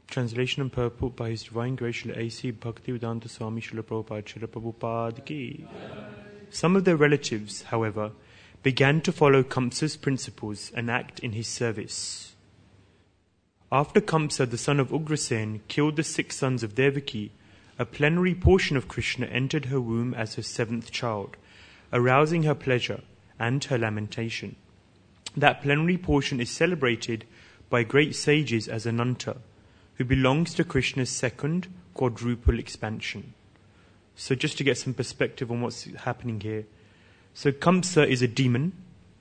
Translation and purport by His Divine Grace Srila A.C. Bhaktivedanta Swami Srila Prabhupada Srila Prabhupada Ki. Some of their relatives, however, began to follow Kamsa's principles and act in his service. After Kamsa, the son of Ugrasen, killed the 6 sons of Devaki, a plenary portion of Krishna entered her womb as her 7th child, arousing her pleasure and her lamentation. That plenary portion is celebrated by great sages as Ananta, who belongs to Krishna's 2nd quadruple expansion. So just to get some perspective on what's happening here. So Kamsa is a demon,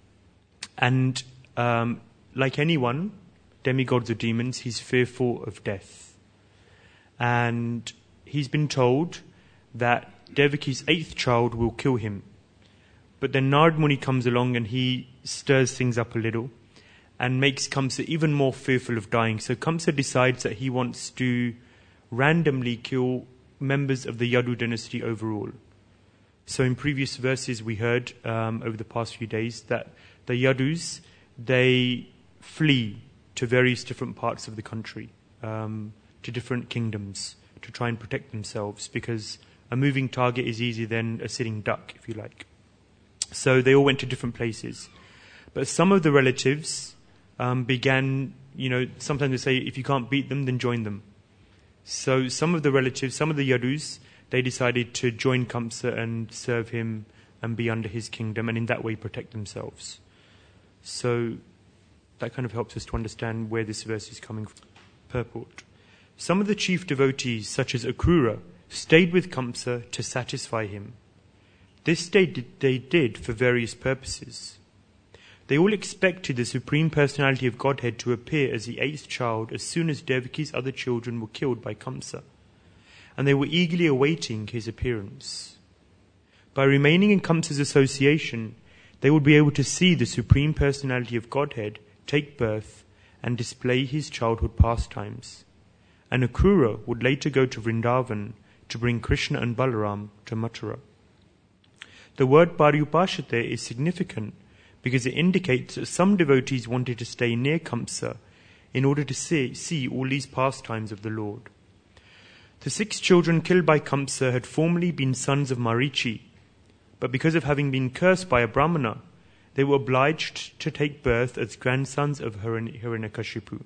and like anyone, demigods or demons, he's fearful of death. And he's been told that Devaki's 8th child will kill him. But then Narad Muni comes along and he stirs things up a little and makes Kamsa even more fearful of dying. So Kamsa decides that he wants to randomly kill members of the Yadu dynasty overall. So in previous verses we heard over the past few days that the Yadus, they flee to various different parts of the country, to different kingdoms, to try and protect themselves, because a moving target is easier than a sitting duck, if you like. So they all went to different places. But some of the relatives began, sometimes they say, if you can't beat them, then join them. So some of the relatives, some of the Yadus, they decided to join Kamsa and serve him and be under his kingdom, and in that way protect themselves. So that kind of helps us to understand where this verse is coming from. Purport. Some of the chief devotees, such as Akrura, stayed with Kamsa to satisfy him. This they did for various purposes. They all expected the Supreme Personality of Godhead to appear as the 8th child as soon as Devaki's other children were killed by Kamsa, and they were eagerly awaiting his appearance. By remaining in Kamsa's association, they would be able to see the Supreme Personality of Godhead take birth and display his childhood pastimes. And Akrura would later go to Vrindavan to bring Krishna and Balaram to Mathura. The word Paryupashate is significant because it indicates that some devotees wanted to stay near Kamsa in order to see all these pastimes of the Lord. The 6 children killed by Kamsa had formerly been sons of Marichi, but because of having been cursed by a Brahmana, they were obliged to take birth as grandsons of Hiranyakashipu.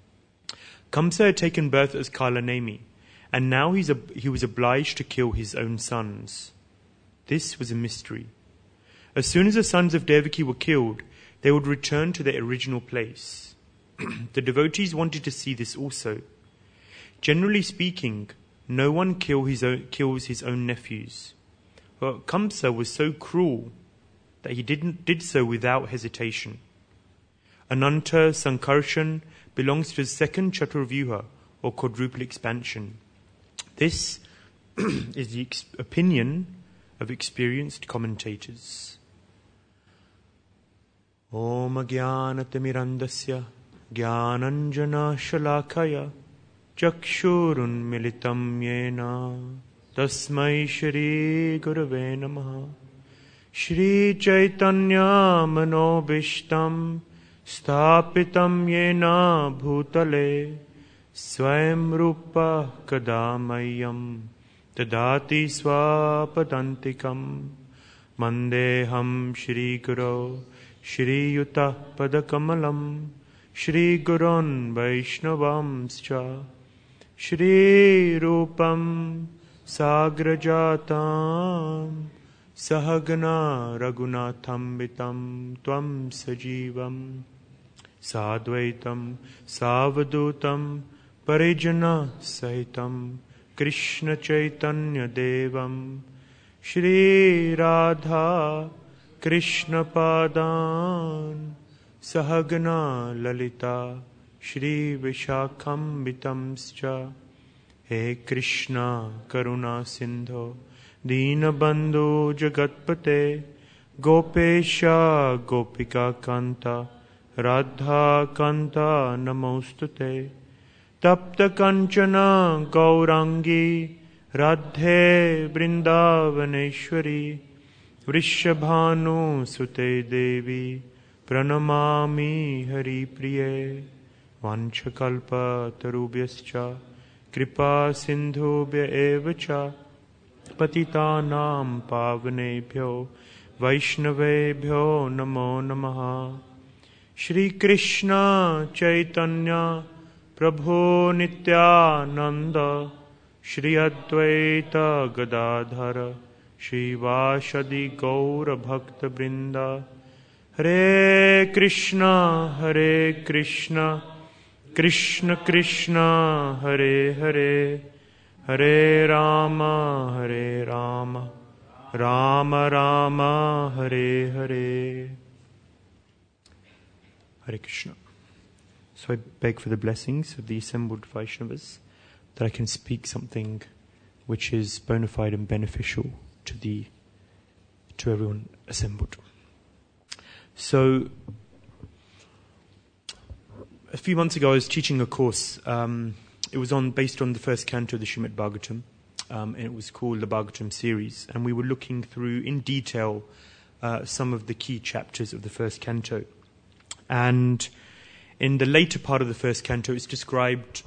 Kamsa had taken birth as Kalanemi, and now he was obliged to kill his own sons. This was a mystery. As soon as the sons of Devaki were killed, they would return to their original place. The devotees wanted to see this also. Generally speaking, no one kills his own nephews. But Kamsa was so cruel that he did so without hesitation. Ananta Sankarshan belongs to the 2nd Chaturvyuha, or quadruple expansion. This is the opinion of experienced commentators. Om Jnanatimirandasya Jnananjana Shalakaya Chakshurun Militam Yena Tasmai Shri Gurave Namaha. Shri Chaitanya Manobishtam Sthapitam Yena Bhutale Swayam Rupa Kadamayam Tadati Swapadantikam Mandeham Shri Guru Shri Yuta Padakamalam Shri Gurun Vaishnavamscha Shri Rupam Sagrajatam Sahagana Raghunathambitam Tvam Sajivam Sadvaitam Savadutam Parijana Sahitam Krishna Chaitanya Devam Shri Radha Krishna Padan Sahagana Lalita Shri Vishakhambitamscha. He Krishna Karuna Sindho Deenabandhu Jagatpate Gopesha Gopika Kanta Radha Kanta Namostute Tapta Kanchana Gaurangi Radhe Vrindavaneshwari Vrishabhanu Sute Devi Pranamami Hari Priye. Vanchakalpatarubhyascha Kripa Sindhubhya eva cha Patitanam Pavanebhyo Vaishnavebhyo Namo Namaha. Shri Krishna Chaitanya Prabhu Nityananda Shri Advaita Gadadhara Shri Vashadi Gaura Bhakta Brinda. Hare Krishna Krishna Krishna Hare Hare Hare Rama Rama Rama Hare Hare. Hare Krishna. So I beg for the blessings of the assembled Vaishnavas that I can speak something which is bona fide and beneficial to everyone assembled. So a few months ago I was teaching a course. It was based on the first canto of the Srimad Bhagavatam, and it was called the Bhagavatam series. And we were looking through in detail some of the key chapters of the first canto. And in the later part of the first canto, it's described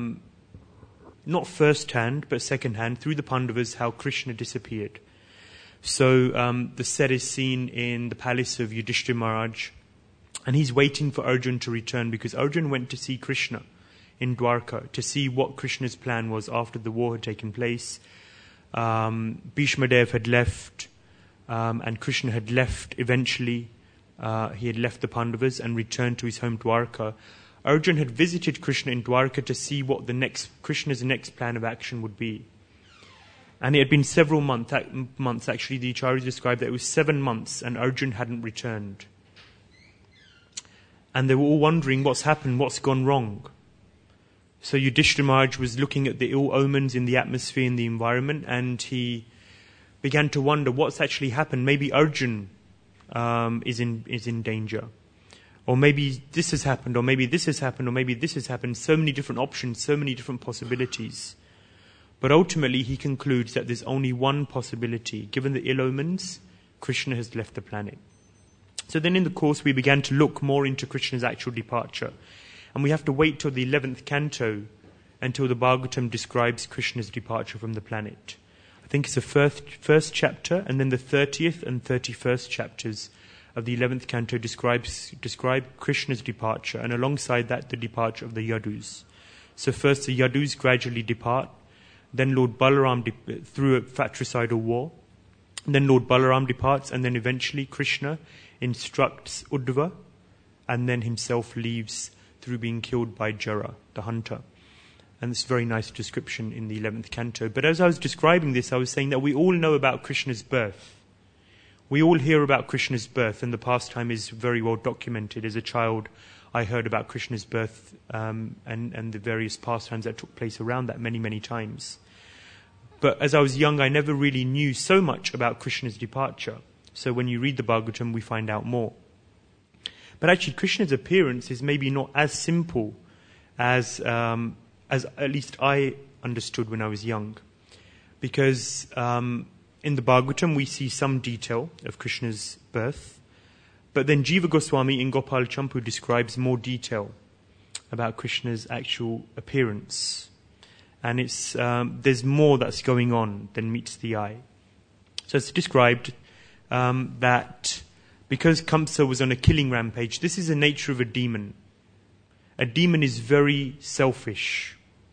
not first-hand, but second-hand, through the Pandavas, how Krishna disappeared. So the set is seen in the palace of Yudhishthira Maharaj, and he's waiting for Arjun to return, because Arjun went to see Krishna in Dwarka, to see what Krishna's plan was after the war had taken place. Bhishma Dev had left, and Krishna had left eventually. He had left the Pandavas and returned to his home Dwarka. Arjun had visited Krishna in Dwarka to see what Krishna's next plan of action would be. And it had been several months. Actually, the Acharyas described that it was 7 months and Arjun hadn't returned. And they were all wondering what's happened, what's gone wrong. So Yudhishthira Maharaj was looking at the ill omens in the atmosphere, in the environment, and he began to wonder what's actually happened. Maybe Arjun is in danger. Or maybe this has happened, or maybe this has happened, or maybe this has happened. So many different options, so many different possibilities. But ultimately he concludes that there's only one possibility. Given the ill omens, Krishna has left the planet. So then in the course we began to look more into Krishna's actual departure. And we have to wait till the 11th canto until the Bhagavatam describes Krishna's departure from the planet. I think it's the first chapter, and then the 30th and 31st chapters of the 11th canto describe Krishna's departure, and alongside that the departure of the Yadus. So first the Yadus gradually depart, then Lord Balaram through a fratricidal war, then Lord Balaram departs, and then eventually Krishna instructs Uddhava, and then himself leaves through being killed by Jara, the hunter. And it's a very nice description in the 11th canto. But as I was describing this, I was saying that we all know about Krishna's birth. We all hear about Krishna's birth, and the pastime is very well documented. As a child, I heard about Krishna's birth and the various pastimes that took place around that many, many times. But as I was young, I never really knew so much about Krishna's departure. So when you read the Bhagavatam, we find out more. But actually, Krishna's appearance is maybe not as simple as at least I understood when I was young. Because in the Bhagavatam, we see some detail of Krishna's birth. But then Jiva Goswami in Gopal Champu describes more detail about Krishna's actual appearance. And there's more that's going on than meets the eye. So it's described that because Kamsa was on a killing rampage, this is the nature of a demon. A demon is very selfish.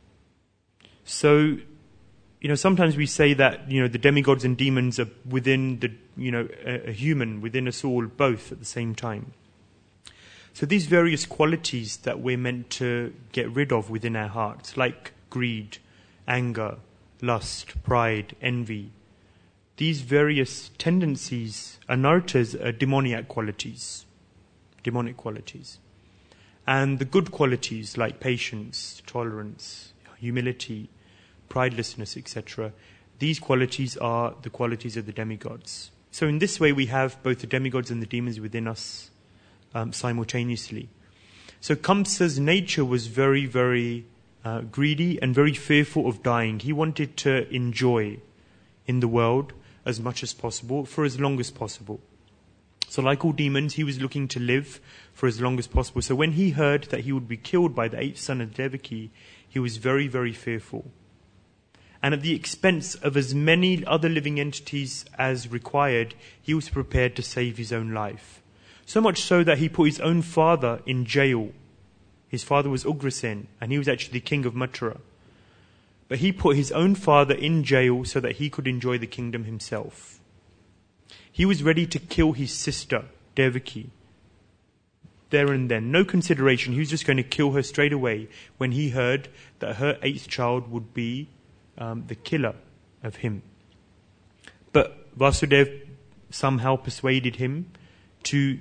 So, sometimes we say that, the demigods and demons are within a human, within us all, both at the same time. So these various qualities that we're meant to get rid of within our hearts, like greed, anger, lust, pride, envy, these various tendencies, anarthas, are demonic qualities. And the good qualities like patience, tolerance, humility, pridelessness, etc., these qualities are the qualities of the demigods. So in this way we have both the demigods and the demons within us simultaneously. So Kamsa's nature was very, very greedy and very fearful of dying. He wanted to enjoy in the world as much as possible for as long as possible. So like all demons, he was looking to live for as long as possible. So when he heard that he would be killed by the eighth son of Devaki, he was very, very fearful. And at the expense of as many other living entities as required, he was prepared to save his own life. So much so that he put his own father in jail. His father was Ugrasen, and he was actually the king of Mathura. But he put his own father in jail so that he could enjoy the kingdom himself. He was ready to kill his sister, Devaki, there and then. No consideration. He was just going to kill her straight away when he heard that her eighth child would be the killer of him. But Vasudeva somehow persuaded him to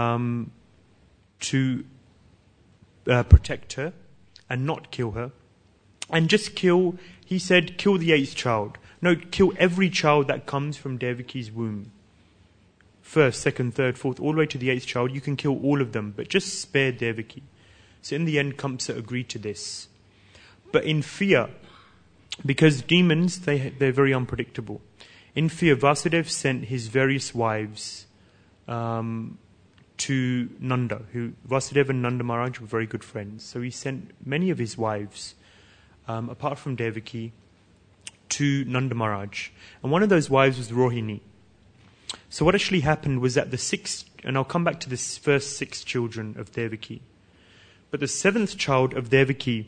protect her and not kill her. And just kill, he said, kill the eighth child. No, kill every child that comes from Devaki's womb. First, second, third, fourth, all the way to the eighth child. You can kill all of them, but just spare Devaki. So in the end, Kamsa agreed to this. But in fear, because demons, they're very unpredictable. In fear, Vasudeva sent his various wives to Nanda. Vasudeva and Nanda Maharaj were very good friends. So he sent many of his wives, apart from Devaki, to Nanda Maharaj. And one of those wives was Rohini. So what actually happened was that the sixth, and I'll come back to this first 6 children of Devaki, but the 7th child of Devaki,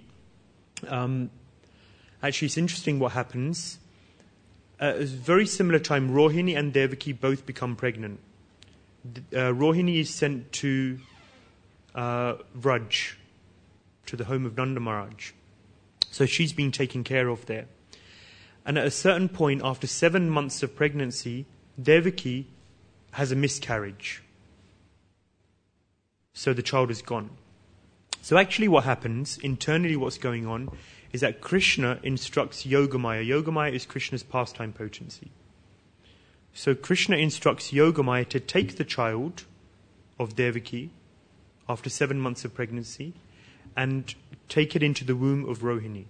actually it's interesting what happens. At a very similar time, Rohini and Devaki both become pregnant. Rohini is sent to Vraj, to the home of Nanda Maharaj. So she's being taken care of there. And at a certain point, after 7 months of pregnancy, Devaki has a miscarriage. So the child is gone. So actually what happens, internally what's going on, is that Krishna instructs Yogamaya. Yogamaya is Krishna's pastime potency. So Krishna instructs Yogamaya to take the child of Devaki after 7 months of pregnancy and take it into the womb of Rohini.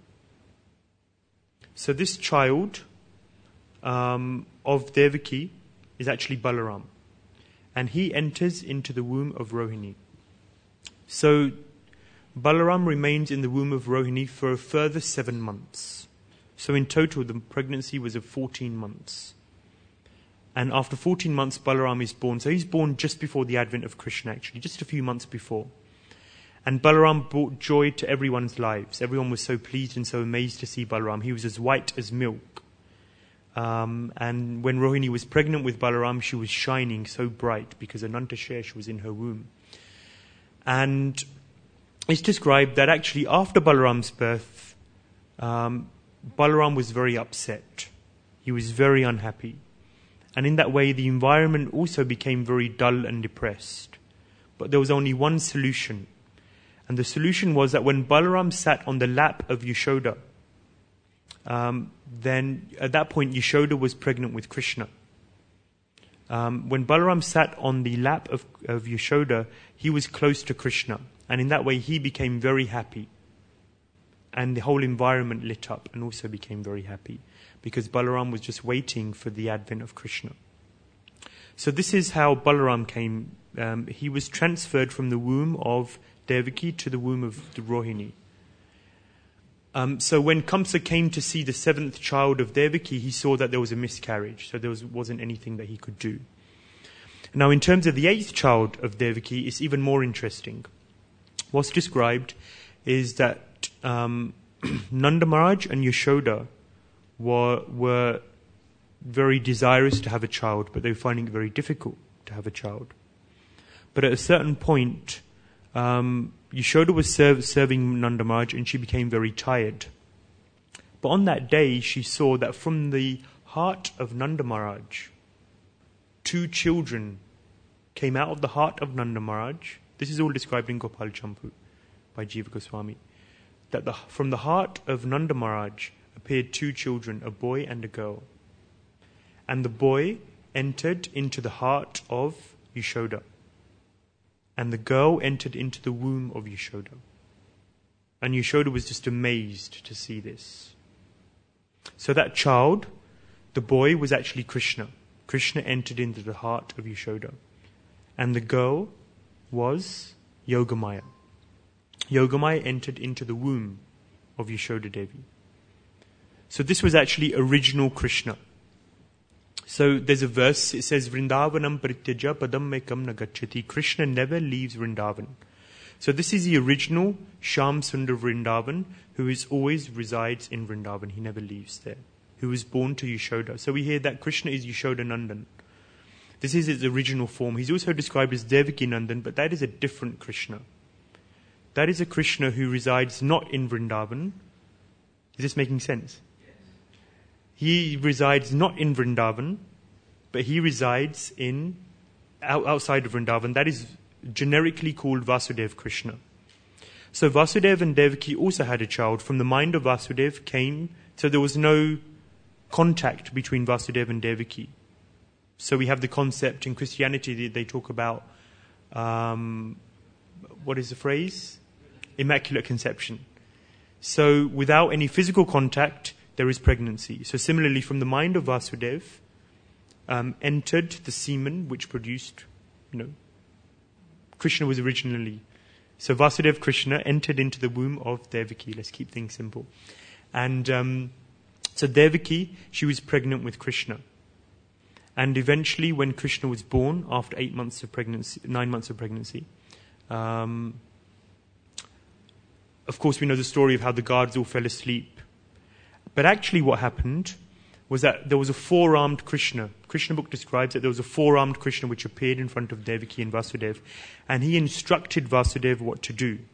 So this child of Devaki is actually Balaram. And he enters into the womb of Rohini. So Balaram remains in the womb of Rohini for a further 7 months. So in total, the pregnancy was of 14 months. And after 14 months, Balaram is born. So he's born just before the advent of Krishna, actually, just a few months before. And Balaram brought joy to everyone's lives. Everyone was so pleased and so amazed to see Balaram. He was as white as milk. And when Rohini was pregnant with Balaram, she was shining so bright because Anantashesh was in her womb. And it's described that actually after Balaram's birth, Balaram was very upset. He was very unhappy. And in that way, the environment also became very dull and depressed. But there was only one solution. And the solution was that when Balaram sat on the lap of Yashoda, then at that point Yashoda was pregnant with Krishna. When Balaram sat on the lap of Yashoda, he was close to Krishna. And in that way he became very happy. And the whole environment lit up and also became very happy. Because Balaram was just waiting for the advent of Krishna. So this is how Balaram came. He was transferred from the womb of Devaki to the womb of the Rohini. So when Kamsa came to see the 7th child of Devaki, he saw that there was a miscarriage. So there wasn't anything that he could do. Now in terms of the 8th child of Devaki, it's even more interesting. What's described is that Nanda Maharaj and Yashoda were very desirous to have a child, but they were finding it very difficult to have a child. But at a certain point, Yashoda was serving Nanda Maharaj and she became very tired. But on that day, she saw that from the heart of Nanda Maharaj, 2 children came out of the heart of Nanda Maharaj. This is all described in Gopal Champu by Jiva Goswami. That from the heart of Nanda Maharaj appeared 2 children, a boy and a girl. And the boy entered into the heart of Yashoda. And the girl entered into the womb of Yashoda. And Yashoda was just amazed to see this. So that child, the boy, was actually Krishna. Krishna entered into the heart of Yashoda. and the girl was Yogamaya. Yogamaya entered into the womb of Yashoda Devi. So this was actually original Krishna. So there's a verse, it says, Vrindavanam parityaja padam mekam nagacchati. Krishna never leaves Vrindavan. So this is the original Shyam Sundar Vrindavan, who is always resides in Vrindavan. He never leaves there. Who was born to Yashoda. So we hear that Krishna is Yashoda Nandan. This is his original form. He's also described as Devaki Nandan, but that is a different Krishna. That is a Krishna who resides not in Vrindavan. Is this making sense? He resides not in Vrindavan, but he resides outside of Vrindavan. That is generically called Vasudeva Krishna. So Vasudeva and Devaki also had a child. From the mind of Vasudeva came, so there was no contact between Vasudeva and Devaki. So we have the concept in Christianity, they talk about, what is the phrase? Immaculate conception. So without any physical contact, there is pregnancy. So similarly, from the mind of Vasudeva, entered the semen which produced, Krishna was originally. So Vasudeva Krishna entered into the womb of Devaki. Let's keep things simple. And so Devaki, she was pregnant with Krishna. And eventually, when Krishna was born, after 9 months of pregnancy, of course we know the story of how the guards all fell asleep. But actually what happened was that there was a four-armed Krishna. Krishna book describes that there was a four-armed Krishna which appeared in front of Devaki and Vasudeva, and he instructed Vasudeva what to do.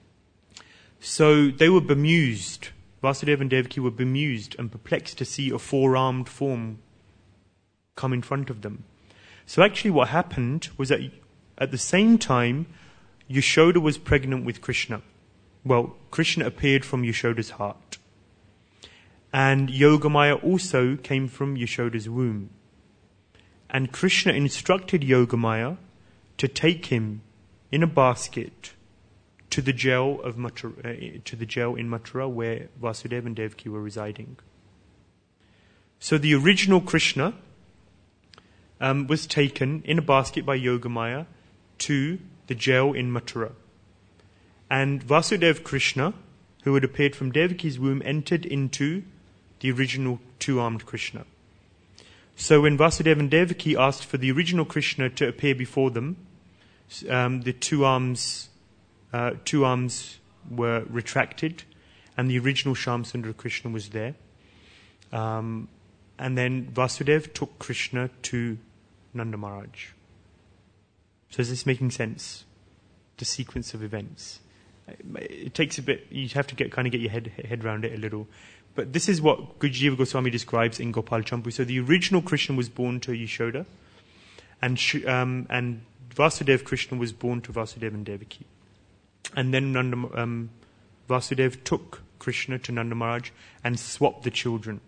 So they were bemused. Vasudeva and Devaki were bemused and perplexed to see a four-armed form come in front of them. So actually what happened was that at the same time, Yashoda was pregnant with Krishna. Well, Krishna appeared from Yashoda's heart. And Yogamaya also came from Yashoda's womb. And Krishna instructed Yogamaya to take him in a basket to the jail in Mathura where Vasudeva and Devaki were residing. So the original Krishna was taken in a basket by Yogamaya to the jail in Mathura. And Vasudeva Krishna, who had appeared from Devaki's womb, entered into the original two-armed Krishna. So when Vasudeva and Devaki asked for the original Krishna to appear before them, the two arms were retracted, and the original Shyamsundara Krishna was there. And then Vasudeva took Krishna to Nanda Maharaj. So is this making sense? The sequence of events. It takes a bit. You have to get your head around it a little. But this is what Gurujiva Goswami describes in Gopal Champu. So the original Krishna was born to Yashoda, and Vasudeva Krishna was born to Vasudeva and Devaki. And then Vasudeva took Krishna to Nanda Maharaj and swapped the children.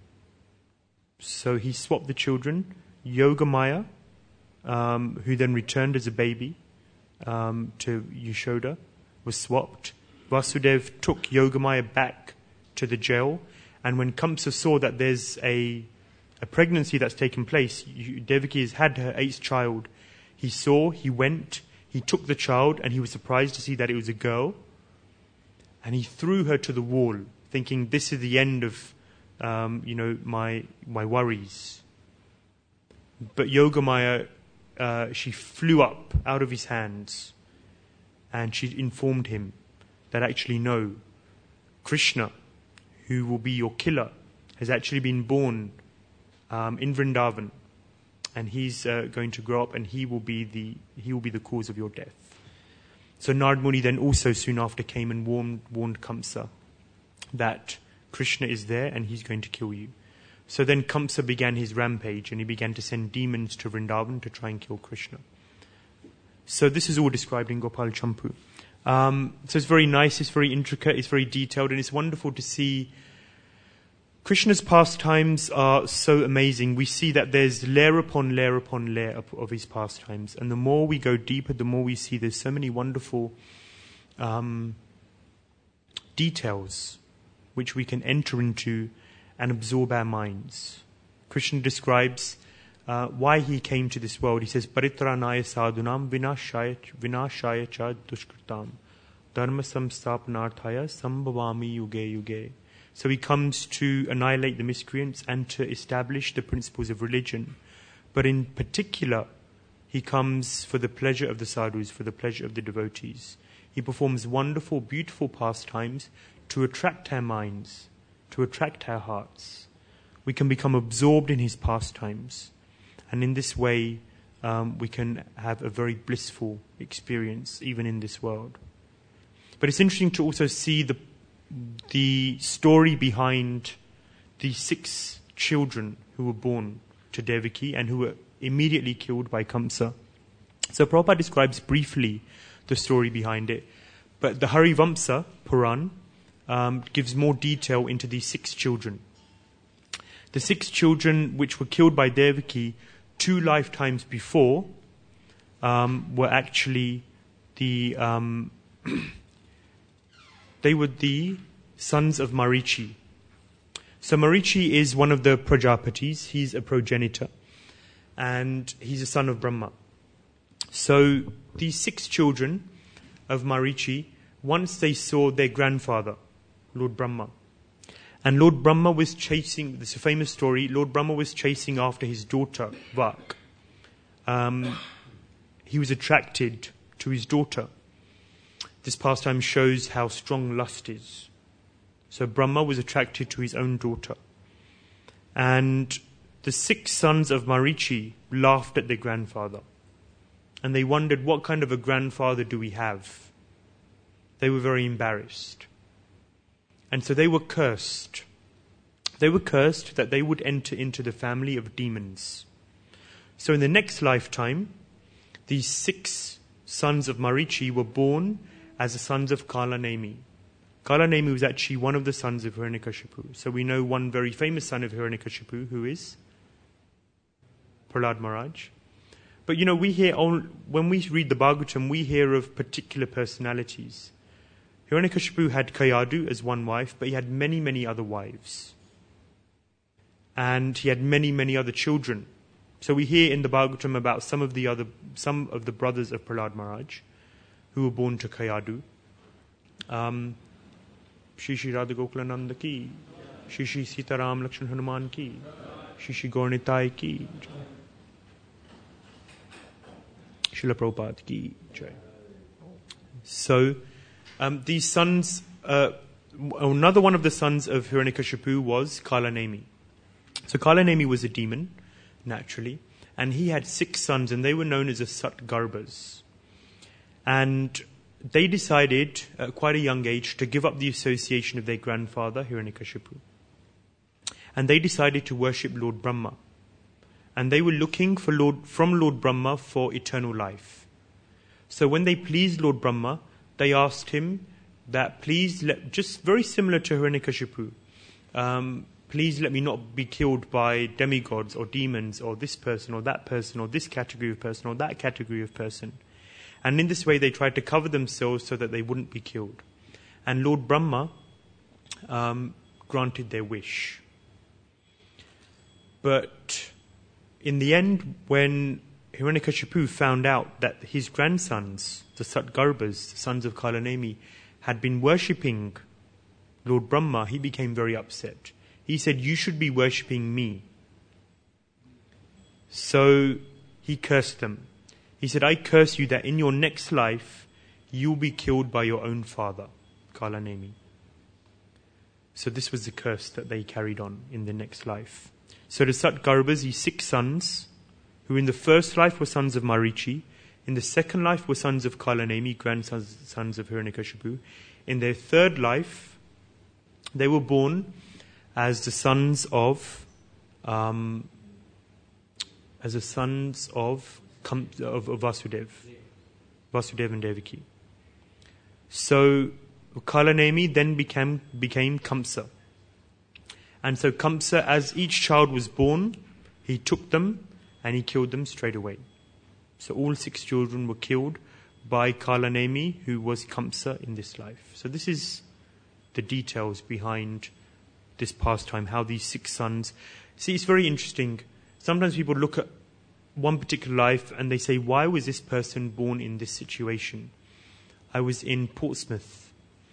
So he swapped the children. Yogamaya, who then returned as a baby to Yashoda, was swapped. Vasudeva took Yogamaya back to the jail, and when Kamsa saw that there's a pregnancy that's taken place, Devaki has had her 8th child. He went, he took the child, and he was surprised to see that it was a girl, and he threw her to the wall, thinking this is the end of my worries. But Yogamaya, she flew up out of his hands, and she informed him that actually no, Krishna, who will be your killer, has actually been born in Vrindavan, and he's going to grow up, and he will be the cause of your death. So Narad Muni then also soon after came and warned Kamsa that Krishna is there and he's going to kill you. So then Kamsa began his rampage, and he began to send demons to Vrindavan to try and kill Krishna. So this is all described in Gopal Champu. So it's very nice, it's very intricate, it's very detailed, and it's wonderful to see. Krishna's pastimes are so amazing. We see that there's layer upon layer upon layer of his pastimes, and the more we go deeper, the more we see there's so many wonderful details which we can enter into and absorb our minds. Krishna describes why he came to this world. He says, Paritranaya sadhunam vinashaya cha dushkritam dharma samstapnarthaya sambhavami yuge yuge. So he comes to annihilate the miscreants and to establish the principles of religion. But in particular, he comes for the pleasure of the sadhus, for the pleasure of the devotees. He performs wonderful, beautiful pastimes to attract our minds, to attract our hearts. We can become absorbed in his pastimes. And in this way, we can have a very blissful experience, even in this world. But it's interesting to also see the story behind the 6 children who were born to Devaki and who were immediately killed by Kamsa. So Prabhupada describes briefly the story behind it. But the Harivamsa Puran gives more detail into these 6 children. The 6 children which were killed by Devaki 2 lifetimes before were actually the they were the sons of Marichi. So Marichi is one of the Prajapatis. He's a progenitor. And he's a son of Brahma. So these 6 children of Marichi, once they saw their grandfather, Lord Brahma. And Lord Brahma was chasing, this is a famous story, Lord Brahma was chasing after his daughter, Vak. He was attracted to his daughter. This pastime shows how strong lust is. So Brahma was attracted to his own daughter. And the 6 sons of Marichi laughed at their grandfather. And they wondered, what kind of a grandfather do we have? They were very embarrassed. And so they were cursed. They were cursed that they would enter into the family of demons. So in the next lifetime, these 6 sons of Marichi were born as the sons of Kalanemi. Kalanemi was actually one of the sons of Hiranyakashipu. So we know one very famous son of Hiranyakashipu, who is Prahlad Maharaj. But we hear, when we read the Bhagavatam, we hear of particular personalities. Hiranyakashipu had Kayadu as one wife, but he had many, many other wives. And he had many, many other children. So we hear in the Bhagavatam about some of the brothers of Prahlad Maharaj who were born to Kayadu. Shri Shri Radha Gokulananda ki, Shri Shri Sitaram Lakshman Hanuman ki, Shri Shri Gaurnitai ki, Srila Prabhupada ki jai. So, these sons, another one of the sons of Hiranyakashipu was Kalanemi. So Kalanemi was a demon, naturally, and he had 6 sons, and they were known as the Satgarbhas. And they decided, at quite a young age, to give up the association of their grandfather, Hiranyakashipu. And they decided to worship Lord Brahma. And they were looking from Lord Brahma for eternal life. So when they pleased Lord Brahma, they asked him that just very similar to Hiranyakashipu, please let me not be killed by demigods or demons or this person or that person or this category of person or that category of person. And in this way they tried to cover themselves so that they wouldn't be killed. And Lord Brahma granted their wish. But in the end, when Hiranyakashipu found out that his grandsons, the Satgarbhas, the sons of Kalanemi, had been worshipping Lord Brahma, he became very upset. He said, you should be worshipping me. So he cursed them. He said, I curse you that in your next life, you'll be killed by your own father, Kalanemi. So this was the curse that they carried on in the next life. So the Satgarbhas, these 6 sons, who in the first life were sons of Marichi, in the second life were sons of Kalanemi, grandsons of Hiranyakashipu. In their third life, they were born as the sons of Vasudev and Devaki. So Kalanemi then became Kamsa. And so Kamsa, as each child was born, he took them and he killed them straight away. So all 6 children were killed by Kalanemi, who was Kamsa in this life. So this is the details behind this pastime, how these 6 sons... See, it's very interesting. sometimes people look at one particular life and they say, why was this person born in this situation? I was in Portsmouth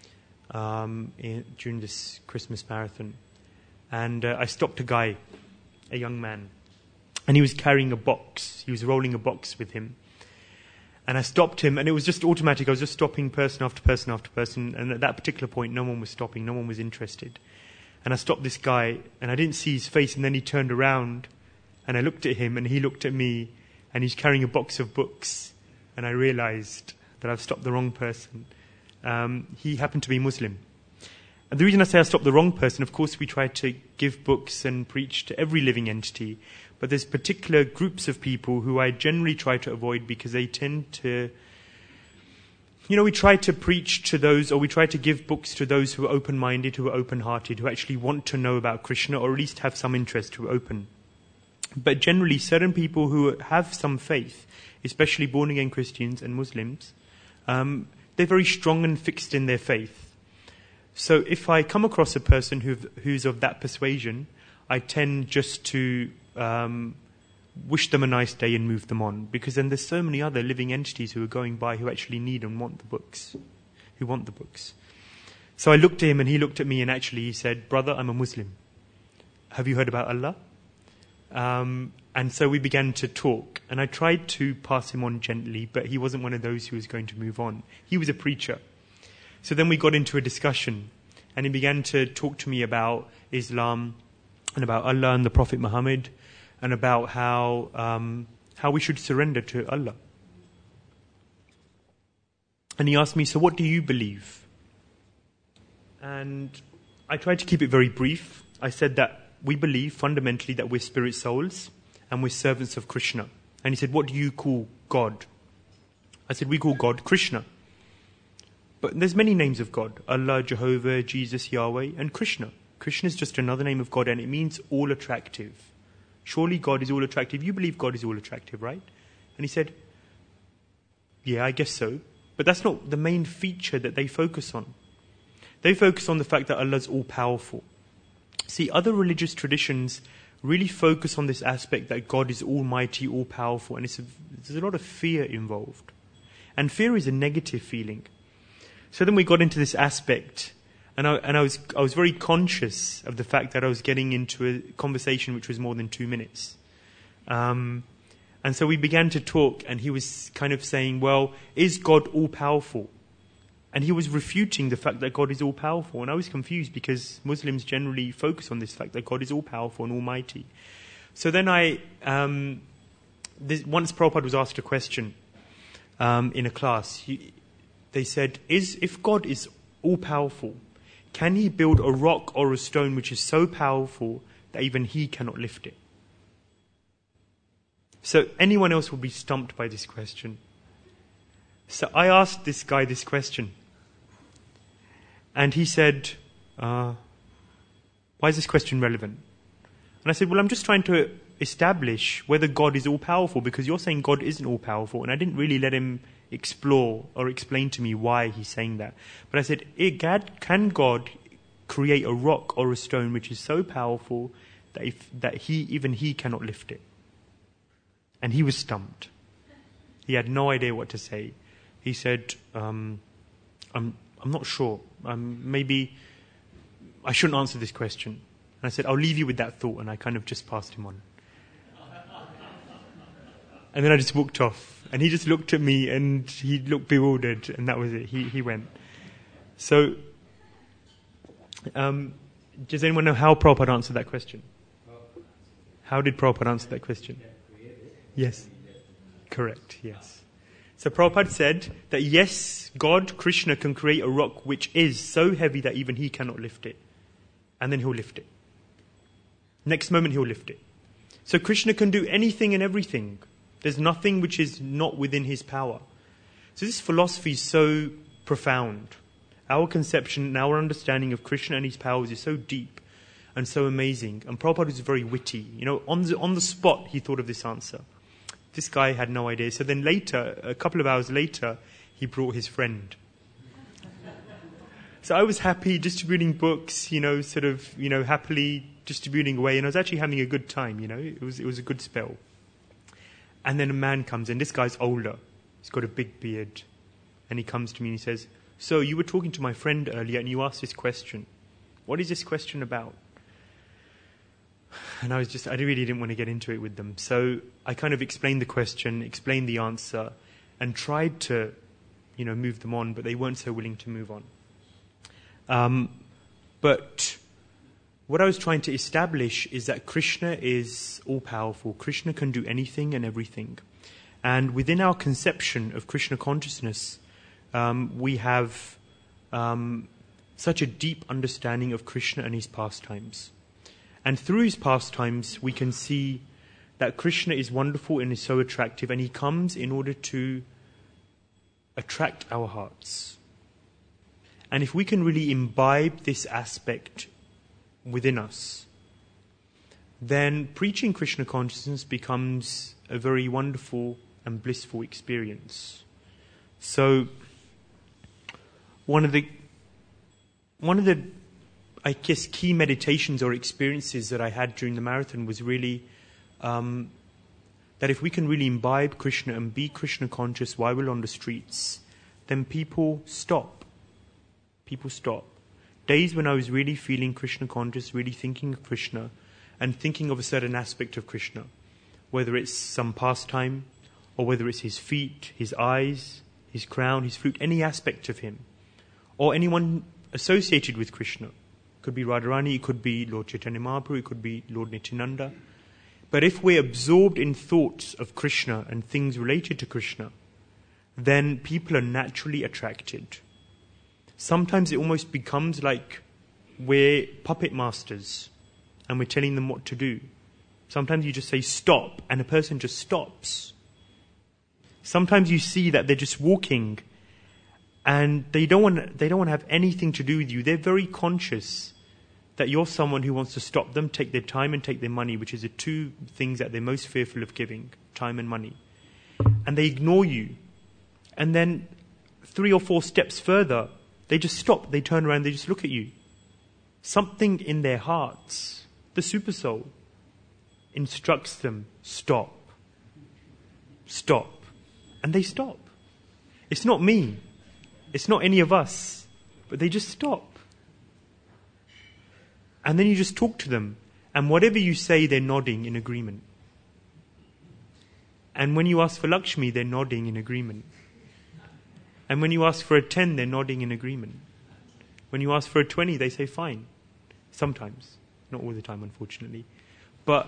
during this Christmas marathon, and I stopped a guy, a young man, and he was carrying a box. He was rolling a box with him. And I stopped him, and it was just automatic. I was just stopping person after person after person, and at that particular point, no one was stopping, no one was interested. And I stopped this guy, and I didn't see his face, and then he turned around, and I looked at him, and he looked at me, and he's carrying a box of books, and I realized that I've stopped the wrong person. He happened to be Muslim. And the reason I say I stopped the wrong person, of course, we try to give books and preach to every living entity, but there's particular groups of people who I generally try to avoid because they tend to, we try to preach to those, or we try to give books to those who are open-minded, who are open-hearted, who actually want to know about Krishna, or at least have some interest, who are open. But generally, certain people who have some faith, especially born-again Christians and Muslims, they're very strong and fixed in their faith. So if I come across a person who's of that persuasion, I tend just to wish them a nice day and move them on, because then there's so many other living entities who are going by who actually need and want the books, who want the books. So I looked at him and he looked at me, and actually he said, "Brother, I'm a Muslim. Have you heard about Allah?" And so we began to talk, and I tried to pass him on gently, but he wasn't one of those who was going to move on. He was a preacher. So then we got into a discussion, and he began to talk to me about Islam and about Allah and the Prophet Muhammad, and about how we should surrender to Allah. And he asked me, "So what do you believe?" And I tried to keep it very brief. I said that we believe fundamentally that we're spirit souls and we're servants of Krishna. And he said, "What do you call God?" I said, "We call God Krishna. But there's many names of God: Allah, Jehovah, Jesus, Yahweh, and Krishna. Krishna is just another name of God, and it means all attractive. Surely God is all attractive. You believe God is all attractive, right?" And he said, "Yeah, I guess so. But that's not the main feature that they focus on. They focus on the fact that Allah is all powerful. See, other religious traditions really focus on this aspect that God is almighty, all powerful, and there's a lot of fear involved. And fear is a negative feeling. So then we got into this aspect, and I was very conscious of the fact that I was getting into a conversation which was more than 2 minutes. And so we began to talk, and he was kind of saying, "Well, is God all powerful?" And he was refuting the fact that God is all powerful. And I was confused because Muslims generally focus on this fact that God is all powerful and almighty. So then once Prabhupada was asked a question in a class, they said, if God is all powerful, can he build a rock or a stone which is so powerful that even he cannot lift it? So anyone else would be stumped by this question. So I asked this guy this question. And he said, "Why is this question relevant?" And I said, "Well, I'm just trying to establish whether God is all-powerful, because you're saying God isn't all-powerful." And I didn't really let him explore or explain to me why he's saying that. But I said, can God create a rock or a stone which is so powerful that even he cannot lift it? And he was stumped. He had no idea what to say. He said, I'm not sure. Maybe I shouldn't answer this question." And I said, "I'll leave you with that thought." And I kind of just passed him on. And then I just walked off. And he just looked at me and he looked bewildered. And that was it. He went. So, does anyone know how Prabhupada answered that question? How did Prabhupada answer that question? Yes. Correct, yes. So Prabhupada said that yes, God, Krishna, can create a rock which is so heavy that even he cannot lift it. And then he'll lift it. Next moment he'll lift it. So Krishna can do anything and everything. There's nothing which is not within his power. So this philosophy is so profound. Our conception and our understanding of Krishna and his powers is so deep and so amazing. And Prabhupada was very witty. On the spot he thought of this answer. This guy had no idea. So then later, a couple of hours later, he brought his friend. So I was happy distributing books, happily distributing away, and I was actually having a good time, It was a good spell. And then a man comes in. This guy's older. He's got a big beard. And he comes to me and he says, "So you were talking to my friend earlier and you asked this question. What is this question about?" And I really didn't want to get into it with them. So I kind of explained the question, explained the answer, and tried to, move them on, but they weren't so willing to move on. But what I was trying to establish is that Krishna is all-powerful. Krishna can do anything and everything. And within our conception of Krishna consciousness, we have such a deep understanding of Krishna and his pastimes. And through his pastimes, we can see that Krishna is wonderful and is so attractive, and he comes in order to attract our hearts. And if we can really imbibe this aspect within us, then preaching Krishna consciousness becomes a very wonderful and blissful experience. So one of the I guess key meditations or experiences that I had during the marathon was really that if we can really imbibe Krishna and be Krishna conscious while we're on the streets, then people stop. People stop. Days when I was really feeling Krishna conscious, really thinking of Krishna and thinking of a certain aspect of Krishna, whether it's some pastime or whether it's his feet, his eyes, his crown, his flute, any aspect of him, or anyone associated with Krishna. It could be Radharani, it could be Lord Chaitanya Mahaprabhu, it could be Lord Nityananda. But if we're absorbed in thoughts of Krishna and things related to Krishna, then people are naturally attracted. Sometimes it almost becomes like we're puppet masters and we're telling them what to do. Sometimes you just say stop and a person just stops. Sometimes you see that they're just walking and they don't want to have anything to do with you. They're very conscious that you're someone who wants to stop them, take their time and take their money, which is the two things that they're most fearful of giving, time and money. And they ignore you. And then 3 or 4 steps further, they just stop, they turn around, they just look at you. Something in their hearts, the super soul, instructs them, stop. Stop. And they stop. It's not me. It's not any of us. But they just stop. And then you just talk to them. And whatever you say, they're nodding in agreement. And when you ask for Lakshmi, they're nodding in agreement. And when you ask for a 10, they're nodding in agreement. When you ask for a 20, they say fine. Sometimes. Not all the time, unfortunately. But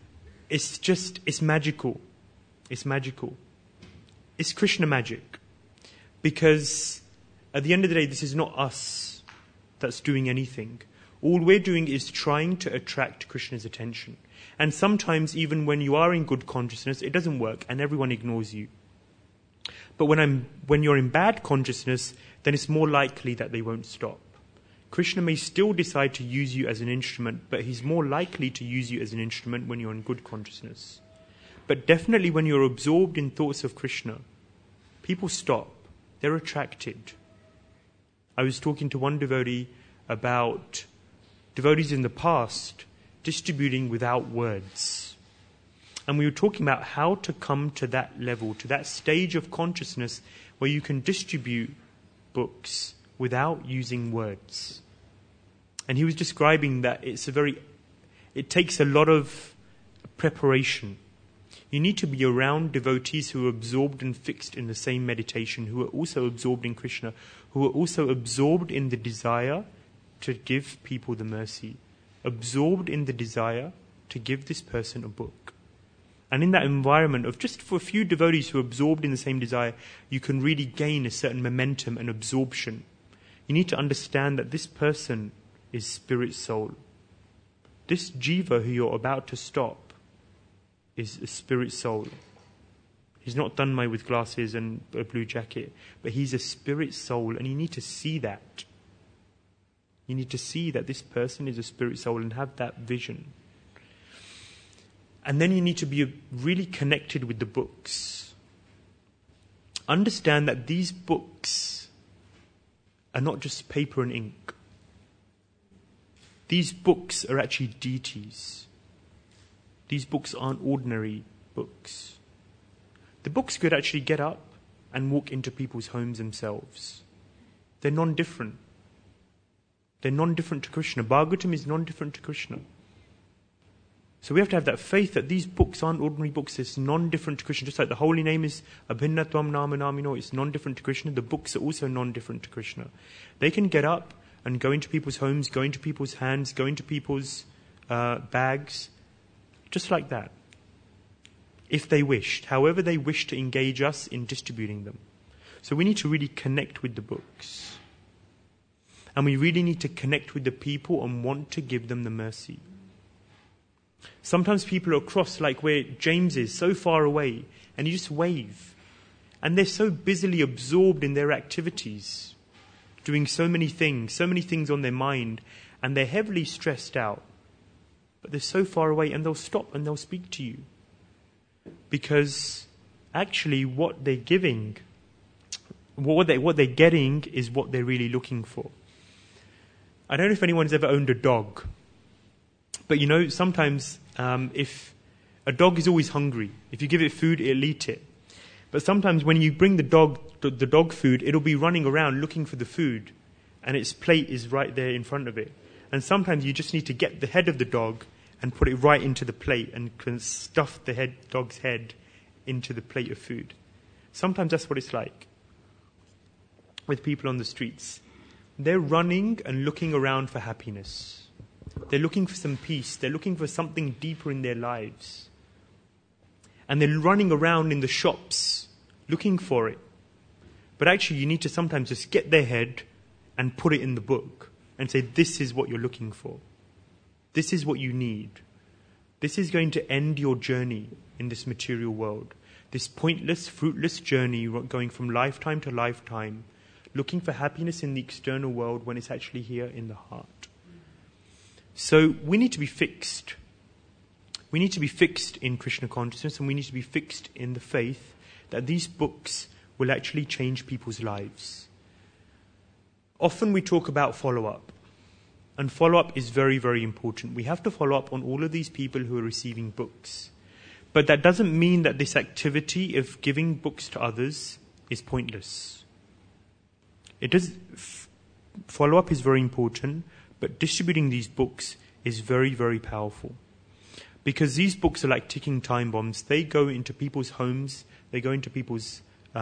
it's magical. It's magical. It's Krishna magic. Because at the end of the day, this is not us that's doing anything. All we're doing is trying to attract Krishna's attention. And sometimes, even when you are in good consciousness, it doesn't work and everyone ignores you. But when you're in bad consciousness, then it's more likely that they won't stop. Krishna may still decide to use you as an instrument, but he's more likely to use you as an instrument when you're in good consciousness. But definitely when you're absorbed in thoughts of Krishna, people stop. They're attracted. I was talking to one devotee about devotees in the past distributing without words. And we were talking about how to come to that level, to that stage of consciousness where you can distribute books without using words. And he was describing that it takes a lot of preparation. You need to be around devotees who are absorbed and fixed in the same meditation, who are also absorbed in Krishna, who are also absorbed in the desire to give people the mercy, absorbed in the desire to give this person a book. And in that environment of just for a few devotees who are absorbed in the same desire, you can really gain a certain momentum and absorption. You need to understand that this person is spirit soul. This jiva who you're about to stop is a spirit soul. He's not Tanmay with glasses and a blue jacket, but he's a spirit soul, and you need to see that. You need to see that this person is a spirit soul and have that vision. And then you need to be really connected with the books. Understand that these books are not just paper and ink. These books are actually deities. These books aren't ordinary books. The books could actually get up and walk into people's homes themselves. They're non-different. They're non-different to Krishna. Bhagavatam is non-different to Krishna. So we have to have that faith that these books aren't ordinary books. It's non-different to Krishna. Just like the holy name is Abhinnatvam Nama Namino, it's non-different to Krishna. The books are also non-different to Krishna. They can get up and go into people's homes, go into people's hands, go into people's bags, just like that. If they wished, however they wish to engage us in distributing them. So we need to really connect with the books. And we really need to connect with the people and want to give them the mercy. Sometimes people are across, like where James is, so far away, and you just wave. And they're so busily absorbed in their activities, doing so many things on their mind, and they're heavily stressed out. But they're so far away, and they'll stop and they'll speak to you. Because actually what they're giving, what they're getting is what they're really looking for. I don't know if anyone's ever owned a dog. But you know, sometimes if a dog is always hungry, if you give it food, it'll eat it. But sometimes when you bring the dog food, it'll be running around looking for the food, and its plate is right there in front of it. And sometimes you just need to get the head of the dog and put it right into the plate and can stuff the dog's head into the plate of food. Sometimes that's what it's like with people on the streets. They're running and looking around for happiness. They're looking for some peace. They're looking for something deeper in their lives. And they're running around in the shops looking for it. But actually, you need to sometimes just get their head and put it in the book and say, this is what you're looking for. This is what you need. This is going to end your journey in this material world. This pointless, fruitless journey going from lifetime to lifetime, looking for happiness in the external world when it's actually here in the heart. So we need to be fixed. We need to be fixed in Krishna consciousness, and we need to be fixed in the faith that these books will actually change people's lives. Often we talk about follow-up. And follow-up is very, very important. We have to follow up on all of these people who are receiving books. But that doesn't mean that this activity of giving books to others is pointless. Follow-up is very important, but distributing these books is very, very powerful. Because these books are like ticking time bombs. They go into people's homes, they go into people's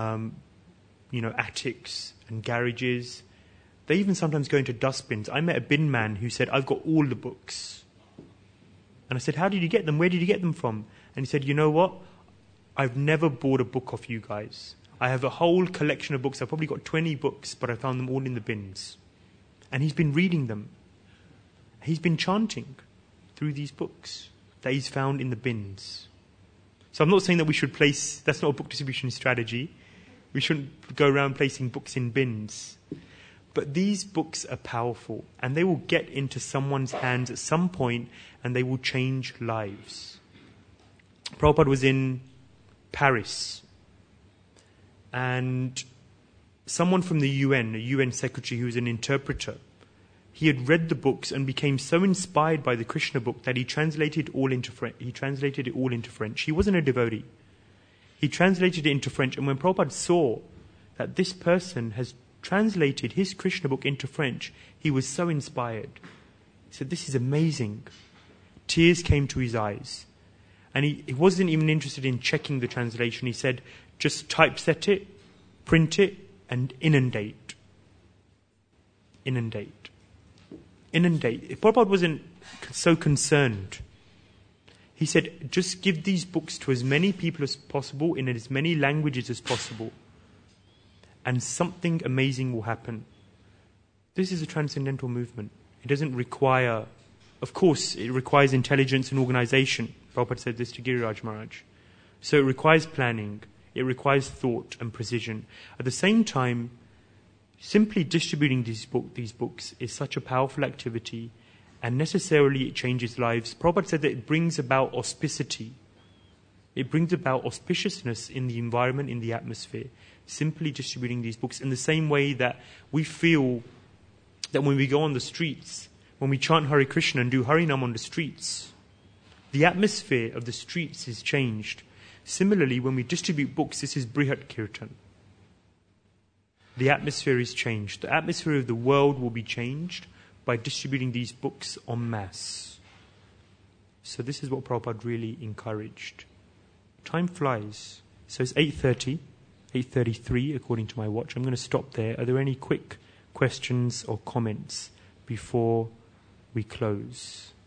attics and garages. They even sometimes go into dustbins. I met a bin man who said, I've got all the books. And I said, how did you get them? Where did you get them from? And he said, you know what? I've never bought a book off you guys. I have a whole collection of books. I've probably got 20 books, but I found them all in the bins. And he's been reading them. He's been chanting through these books that he's found in the bins. So I'm not saying that we should that's not a book distribution strategy. We shouldn't go around placing books in bins. But these books are powerful, and they will get into someone's hands at some point, and they will change lives. Prabhupada was in Paris, and someone from the UN, a UN secretary who was an interpreter, he had read the books and became so inspired by the Krishna book that he translated it all into French. He wasn't a devotee. He translated it into French, and when Prabhupada saw that this person has translated his Krishna book into French, he was so inspired. He said, this is amazing. Tears came to his eyes. And he wasn't even interested in checking the translation. He said, just typeset it, print it, and inundate. Inundate. Inundate. Prabhupada wasn't so concerned. He said, just give these books to as many people as possible in as many languages as possible, and something amazing will happen. This is a transcendental movement. It doesn't require, of course, it requires intelligence and organization. Prabhupada said this to Giriraj Maharaj. So it requires planning, it requires thought and precision. At the same time, simply distributing these books is such a powerful activity, and necessarily it changes lives. Prabhupada said that it brings about auspicity. It brings about auspiciousness in the environment, in the atmosphere. simply distributing these books in the same way that we feel that when we go on the streets, when we chant Hare Krishna and do Harinam on the streets, the atmosphere of the streets is changed. Similarly, when we distribute books, this is Brihat Kirtan. The atmosphere is changed. The atmosphere of the world will be changed by distributing these books en masse. So this is what Prabhupada really encouraged. Time flies. So it's 8:30, 8:33 according to my watch. I'm going to stop there. Are there any quick questions or comments before we close?